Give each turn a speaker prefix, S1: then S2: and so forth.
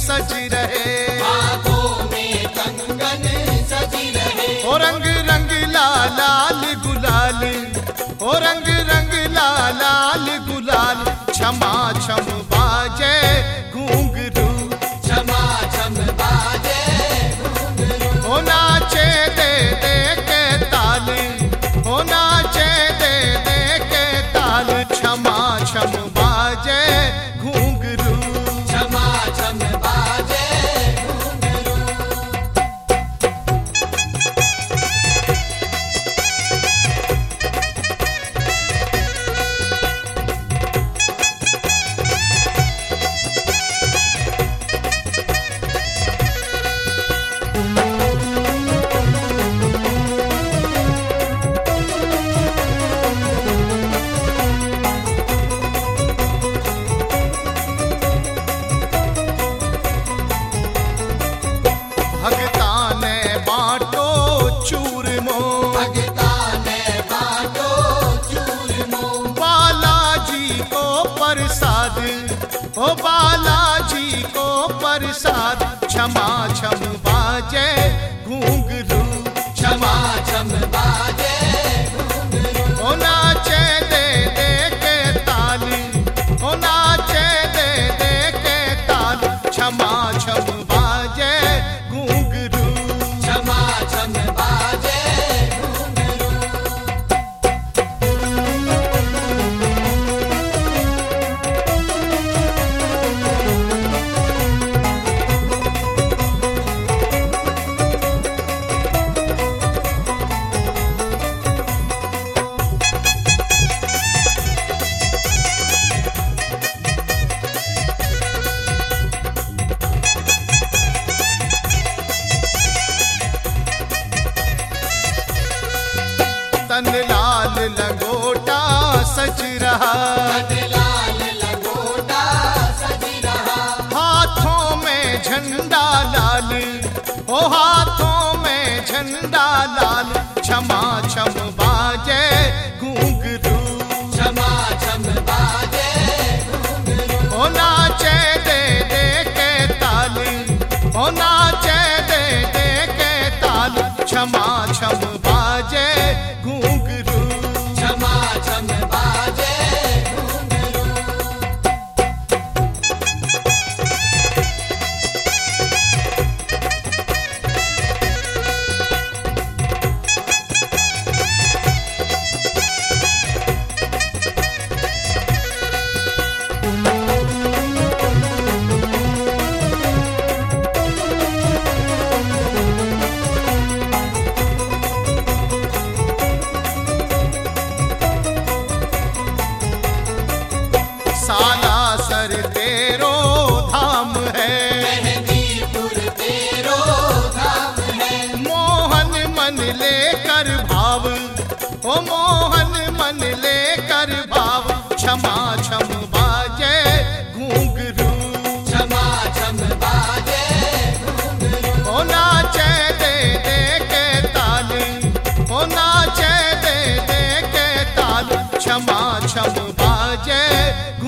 S1: सज रहे,
S2: हाथों में कंगन सजी रहे।
S1: ओ रंग रंग लाल लाल गुलाल, ओ रंग रंग लाल लाल गुलाल, छमा छम बाजे घूंघरू,
S2: छमा छम बाजे घुंघरू।
S1: ओ नाचे दे दे के ताल, ओ नाचे दे दे के ताल, छमा छम बाजे घूंघरू।
S2: छमा छम बाजे घुंघरू।
S1: भगता ने बांटो चूरमो,
S2: भगता ने बांटो चूरमो।
S1: बालाजी को प्रसाद, ओ बालाजी को प्रसाद, क्षमा छम बाजे घूंघरू।
S2: छमा छम बाजे घुंघरू।
S1: ओ नाचे दे दे के ताल, ओ नाचे दे दे के ताल, क्षमा छम बाजे घूंघरू।
S2: छमा छम बाजे घुंघरू।
S1: तन लाल लंगोटा सज रहा,
S2: लाल लंगोटा सजी रहा।
S1: हाथों में झंडा लाल, ओ हाथों में झंडा लाल, क्षमा छम बाजे घूंघरू।
S2: छमा छम बाजे घुंघरू।
S1: ओ नाचे दे दे के ताल, ओ नाचे दे दे के ताल, क्षमा छम बाजे घूंघरू।
S2: छमा छम बाजे घुंघरू।
S1: सालासर तेरो धाम है,
S2: मेहंदीपुर तेरो धाम है।
S1: मोहन मन लेकर भाव, ओ मोहन मन लेकर भाव, क्षमा छम बाजे घूंघरू।
S2: छमा छम बाजे घुंघरू।
S1: ओ नाचे दे दे के ताल, ओ नाचे दे दे के ताल, क्षमा छम बाजे